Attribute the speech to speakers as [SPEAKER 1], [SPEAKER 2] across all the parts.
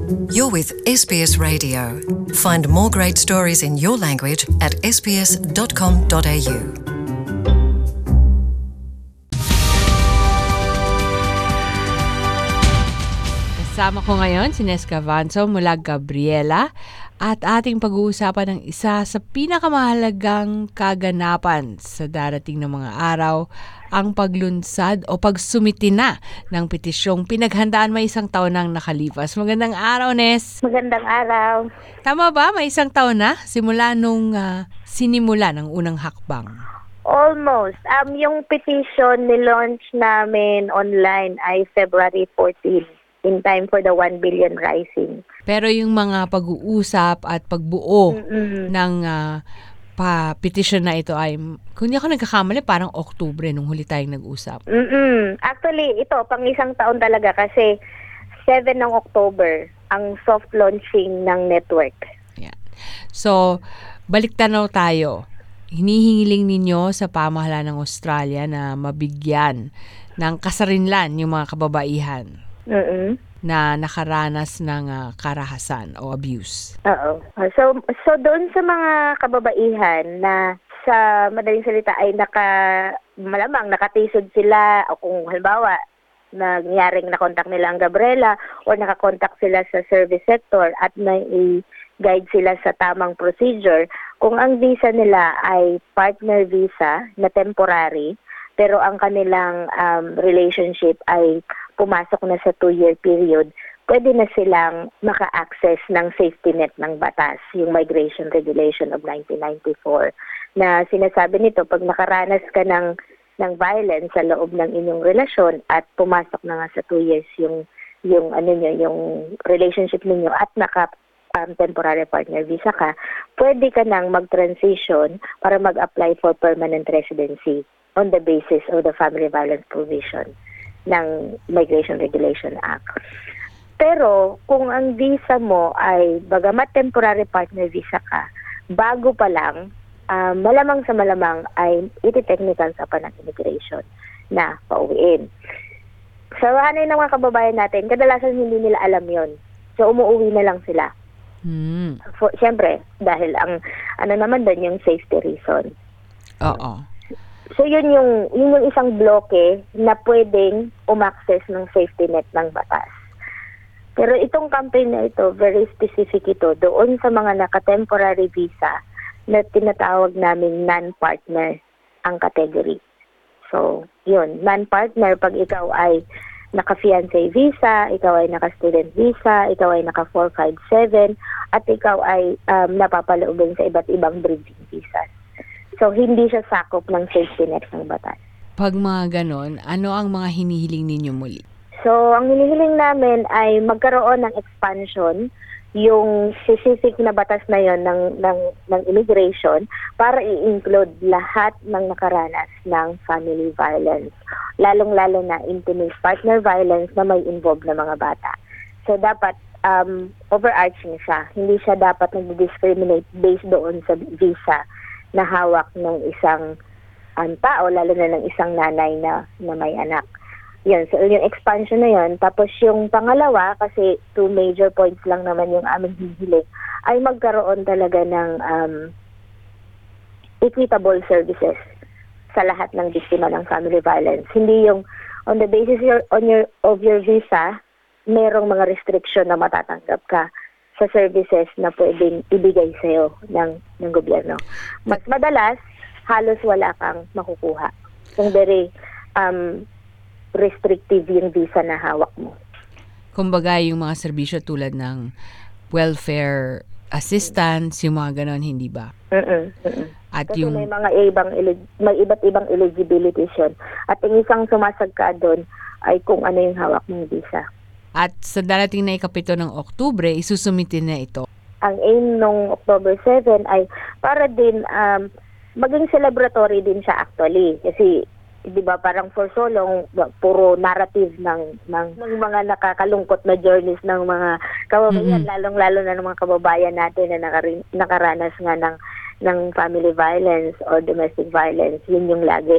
[SPEAKER 1] You're with SBS Radio. Find more great stories in your language at sbs.com.au.
[SPEAKER 2] Kasama ko ngayon si Nesca Vanzo mula Gabriela at ating pag-uusapan ng isa sa pinakamahalagang kaganapan sa darating na mga araw, ang paglunsad o pagsumiti na ng petisyong pinaghandaan may isang taon nang nakalipas. Magandang araw, Nes.
[SPEAKER 3] Magandang araw.
[SPEAKER 2] Tama ba? May isang taon na simula nung sinimula ng unang hakbang.
[SPEAKER 3] Almost. Yung petition ni-launch namin online ay February 14 in time for the 1 billion rising.
[SPEAKER 2] Pero yung mga pag-uusap at pagbuo ng petition na ito ay, kung hindi ako nagkakamali, parang Oktubre nung huli tayong nag-usap.
[SPEAKER 3] Actually, ito, pang isang taon talaga kasi 7 ng October ang soft launching ng network.
[SPEAKER 2] Yeah. So, baliktanaw tayo. Hinihingiling ninyo sa pamahalaan ng Australia na mabigyan ng kasarinlan yung mga kababaihan na nakaranas ng karahasan o abuse.
[SPEAKER 3] Oo. So doon sa mga kababaihan na sa madaling salita ay malamang nakatisod sila o kung halimbawa nangyaring na-contact nila ang Gabriela o nakakontak sila sa service sector at na-guide sila sa tamang procedure, kung ang visa nila ay partner visa na temporary pero ang kanilang relationship ay pumasok na sa 2-year period, pwede na silang maka-access ng safety net ng batas, yung Migration Regulation of 1994, na sinasabi nito, pag nakaranas ka ng violence sa loob ng inyong relasyon at pumasok na nga sa 2 years yung relationship ninyo at temporary partner visa ka, pwede ka nang mag-transition para mag-apply for permanent residency on the basis of the Family Violence Provision ng Migration Regulation Act. Pero kung ang visa mo ay bagamat temporary partner visa ka, bago pa lang, malamang sa malamang ay iti-technical sa ng immigration na pauwiin. Sa hanay ng mga kababayan natin, kadalasan hindi nila alam yon. So umuwi na lang sila. Siyempre, dahil ang naman doon yung safety reason.
[SPEAKER 2] Oo.
[SPEAKER 3] So yun yung isang bloke na pwedeng umaccess ng safety net ng batas. Pero itong campaign na ito, very specific ito doon sa mga naka-temporary visa na tinatawag namin non-partner ang category. So yun, non-partner pag ikaw ay naka-fiancé visa, ikaw ay naka-student visa, ikaw ay naka-457 at ikaw ay napapaloobin sa iba't ibang bridging visas. So, hindi siya sakop ng safety net ng batas.
[SPEAKER 2] Pag mga ganon, ano ang mga hinihiling ninyo muli?
[SPEAKER 3] So, ang hinihiling namin ay magkaroon ng expansion yung specific na batas na yon ng immigration para i-include lahat ng nakaranas ng family violence. Lalong-lalo na intimate partner violence na may involved na mga bata. So, dapat overarching siya. Hindi siya dapat nag-discriminate based doon sa visa na hawak ng isang tao, lalo na ng isang nanay na may anak. Yun, so yung expansion na yun. Tapos yung pangalawa, kasi 2 major points lang naman yung aming hihiling, ay magkaroon talaga ng equitable services sa lahat ng biktima ng family violence. Hindi yung on the basis of your visa, merong mga restriction na matatanggap ka sa services na pwedeng ibigay sa'yo ng gobyerno. Mas madalas, halos wala kang makukuha. Kung very restrictive yung visa na hawak mo.
[SPEAKER 2] Kumbaga, yung mga serbisyo tulad ng welfare assistance, yung mga ganon, hindi ba? At
[SPEAKER 3] kasi
[SPEAKER 2] yung
[SPEAKER 3] may iba't ibang eligibilities yun. At yung isang sumasagka doon ay kung ano yung hawak mong visa.
[SPEAKER 2] At sa darating na ikapito ng Oktubre, isusumitin na ito.
[SPEAKER 3] Ang aim nung October 7 ay para din maging celebratory din siya actually. Kasi, di ba, parang for so long, puro narrative ng mga nakakalungkot na journeys ng mga kababayan, lalong-lalo na ng mga kababayan natin na nakaranas nga ng family violence or domestic violence. Yun yung lagi.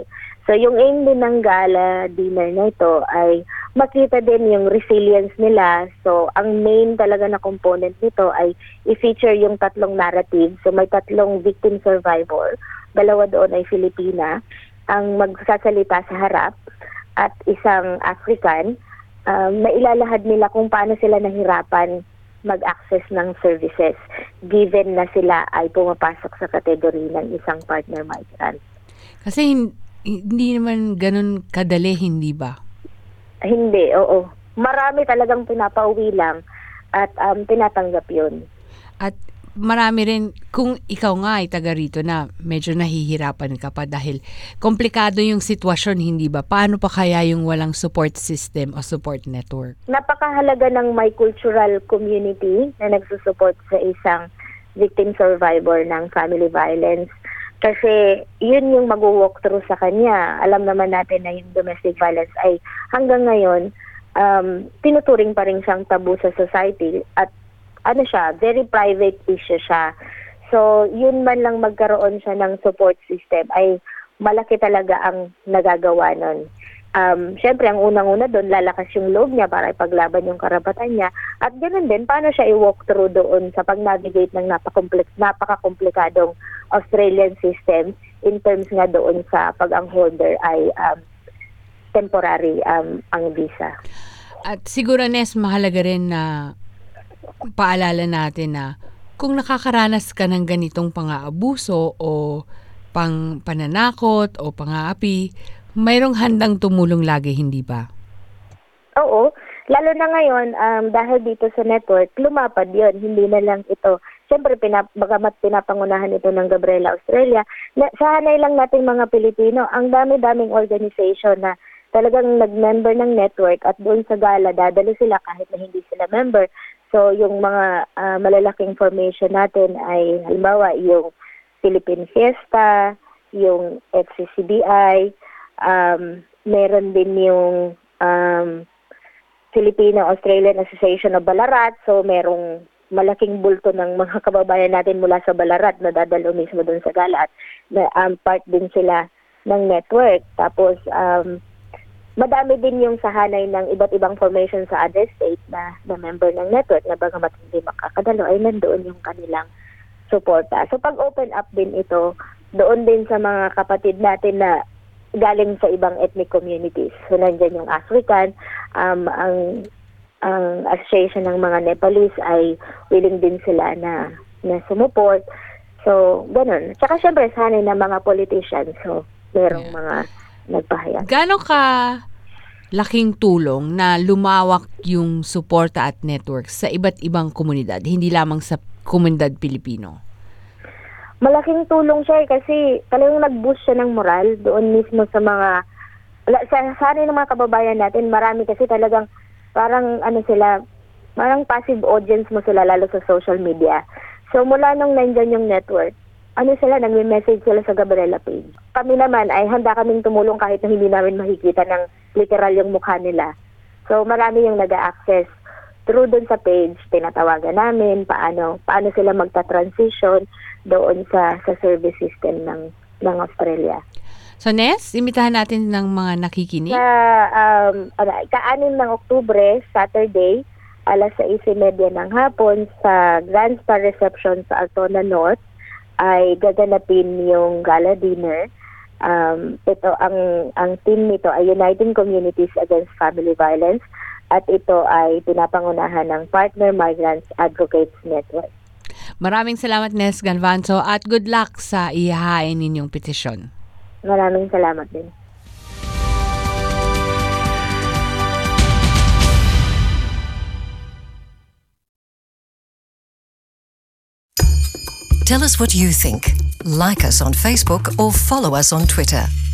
[SPEAKER 3] So yung aim din ng gala dinner na ito ay makita din yung resilience nila. So ang main talaga na component nito ay i-feature yung 3 narrative. So may 3 victim survivor, 2 doon ay Filipina, ang magsasalita sa harap at isang African. Na ilalahad nila kung paano sila nahirapan mag-access ng services given na sila ay pumapasok sa kategory ng isang partner migrant.
[SPEAKER 2] Kasi hindi naman ganun kadali, hindi ba?
[SPEAKER 3] Hindi, oo. Marami talagang pinapauwi lang at tinatanggap yun.
[SPEAKER 2] At marami rin, kung ikaw nga ay taga rito na medyo nahihirapan ka pa dahil komplikado yung sitwasyon, hindi ba? Paano pa kaya yung walang support system o support network?
[SPEAKER 3] Napakahalaga ng may cultural community na nagsusupport sa isang victim survivor ng family violence. Kasi yun yung mag-walk through sa kanya. Alam naman natin na yung domestic violence ay hanggang ngayon, tinuturing pa rin siyang tabu sa society at very private issue siya. So, yun man lang magkaroon siya ng support system ay malaki talaga ang nagagawa nun. Siyempre, ang unang-una doon, lalakas yung loob niya para ipaglaban yung karapatan niya. At ganoon din, paano siya i-walk through doon sa pag-navigate ng napaka-komplikadong Australian system in terms nga doon sa pag ang holder ay temporary ang visa.
[SPEAKER 2] At siguro, Nes, mahalaga rin na paalala natin na kung nakakaranas ka ng ganitong pang-aabuso o pananakot o pang-aapi, mayroong handang tumulong lagi, hindi ba?
[SPEAKER 3] Oo. Lalo na ngayon, dahil dito sa network, lumapad yun. Hindi na lang ito. Siyempre, bagamat pinapangunahan ito ng Gabriela Australia, sa hanay lang nating mga Pilipino, ang dami-daming organization na talagang nag-member ng network at doon sa gala, dadalo sila kahit na hindi sila member. So, yung mga malalaking formation natin ay, halimbawa, yung Philippine Fiesta, yung FCCBI, meron din yung Filipino-Australian Association of Ballarat. So, merong malaking bulto ng mga kababayan natin mula sa Ballarat na dadalo mismo doon sa gala at part din sila ng network. Tapos, madami din yung sahanay ng iba't ibang formation sa other state na member ng network na bagamat hindi makakadalo ay nandoon yung kanilang suporta. So pag-open up din ito, doon din sa mga kapatid natin na galing sa ibang ethnic communities. So nandiyan yung African, ang association ng mga Nepalese ay willing din sila na sumuport. So ganun. Tsaka syempre sahanay ng mga politicians. So merong mga nagpahayag.
[SPEAKER 2] Gaano ka laking tulong na lumawak yung suporta at network sa iba't ibang komunidad, hindi lamang sa komunidad Pilipino?
[SPEAKER 3] Malaking tulong siya kasi talagang nag-boost siya ng moral doon mismo sa mga sana ng mga kababayan natin. Marami kasi talagang parang parang passive audience mo sila lalo sa social media. So mula nung nandyan yung network, nagme-message sila sa Gabriela page. Kami naman ay handa kaming tumulong kahit na hindi namin makikita ng literal yung mukha nila. So marami yung nag-access through dun sa page. Tinatawagan namin paano sila magta-transition doon sa service system ng Australia.
[SPEAKER 2] So Nes, imitahan natin ng mga nakikinig.
[SPEAKER 3] Sa ika-6 ng Oktubre, Saturday, 6:30 ng hapon sa Grand Star Reception sa Altona North, ay gaganapin yung gala dinner. Ito ang team nito ay Uniting Communities Against Family Violence at ito ay pinapangunahan ng Partner Migrants Advocates Network.
[SPEAKER 2] Maraming salamat, Nes Galvanzo, at good luck sa ihahain ninyong petisyon.
[SPEAKER 3] Maraming salamat din.
[SPEAKER 1] Tell us what you think. Like us on Facebook or follow us on Twitter.